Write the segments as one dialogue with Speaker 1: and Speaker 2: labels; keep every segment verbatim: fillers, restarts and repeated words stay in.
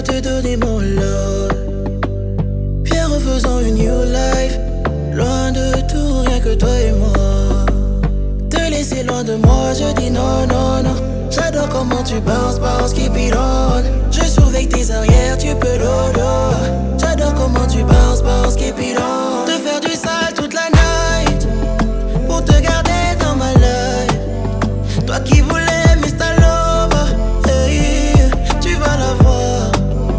Speaker 1: te donner mon love. Viens refaisons une new life. Loin de tout, rien que toi et moi. Te laisser loin de moi, je dis non, non, non. J'adore comment tu bounce, bounce, keep it on. Je surveille tes arrières, tu peux dodo. J'adore comment tu bounce, bounce, keep it on. Te faire du sale toute la night pour te garder dans ma life. Toi qui voulais mister Lover, hey, tu vas la voir.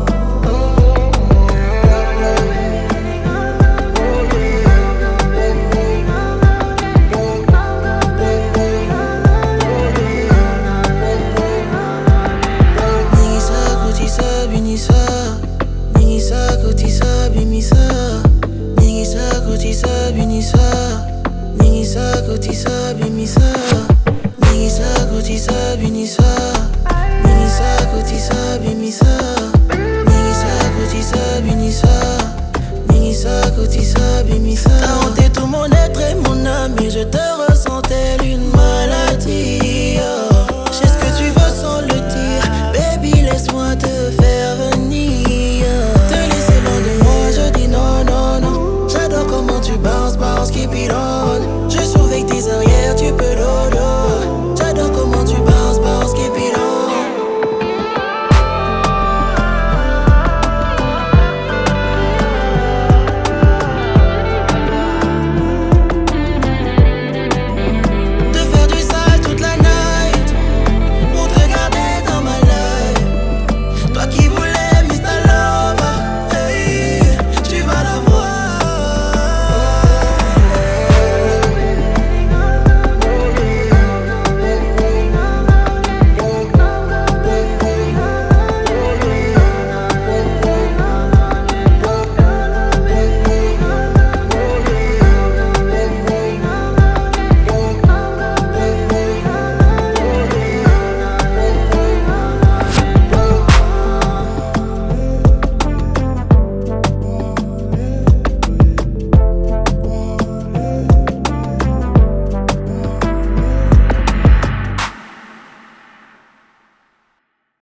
Speaker 1: Ningisa, kutisa, bimisa. Ningisa, kutisa, bimisa. Ningisa, kutisa, bimisa. Ningisa, kutisa, bimisa. Ningisa, kutisa, bimisa.